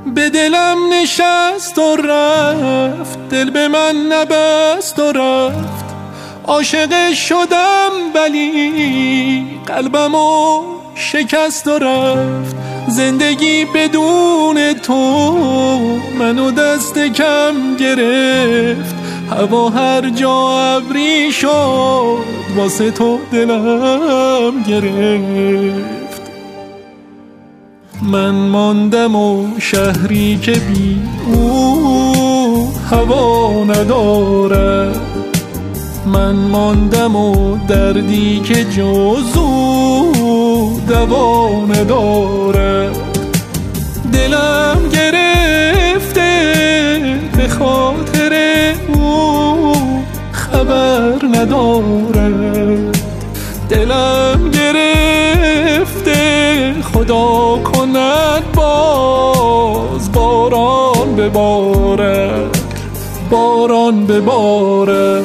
به دلم نشست و رفت، دل به من نبست و رفت. عاشق شدم ولی قلبمو شکست و رفت. زندگی بدون تو منو دست کم گرفت. هوا هر جا ابری شد واسه تو دلم گرفت. من ماندم و شهری که بی او هوا نداره. من ماندم و دردی که جز او دوا نداره. دلم گرفته به خاطر او خبر نداره. دلم گرفته خدا کند باز باران بباره، باران بباره.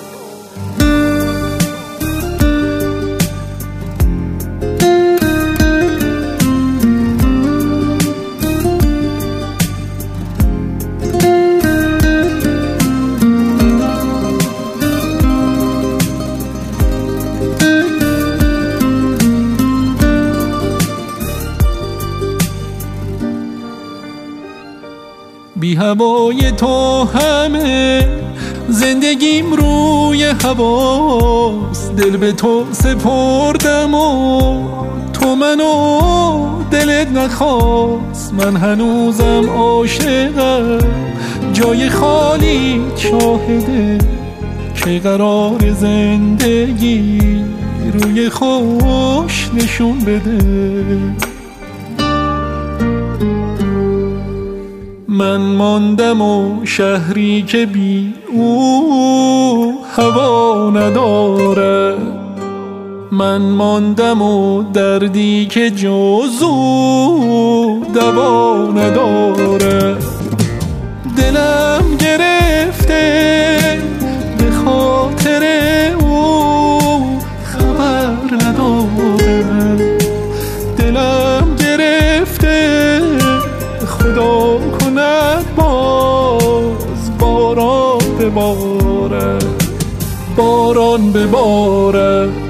بی هوای تو همه زندگیم روی هواست. دل به تو سپردم و تو منو دلت نخواست. من هنوزم عاشقم، جای خالی شاهده که قرار زندگی روی خوش نشون بده. من ماندم و شهری که بی او هوا نداره. من ماندم و دردی که جز او دوا نداره. دلم گرفته به خاطر او خبر نداره. دلم گرفته خدا کند باز باران بباره، باران بباره.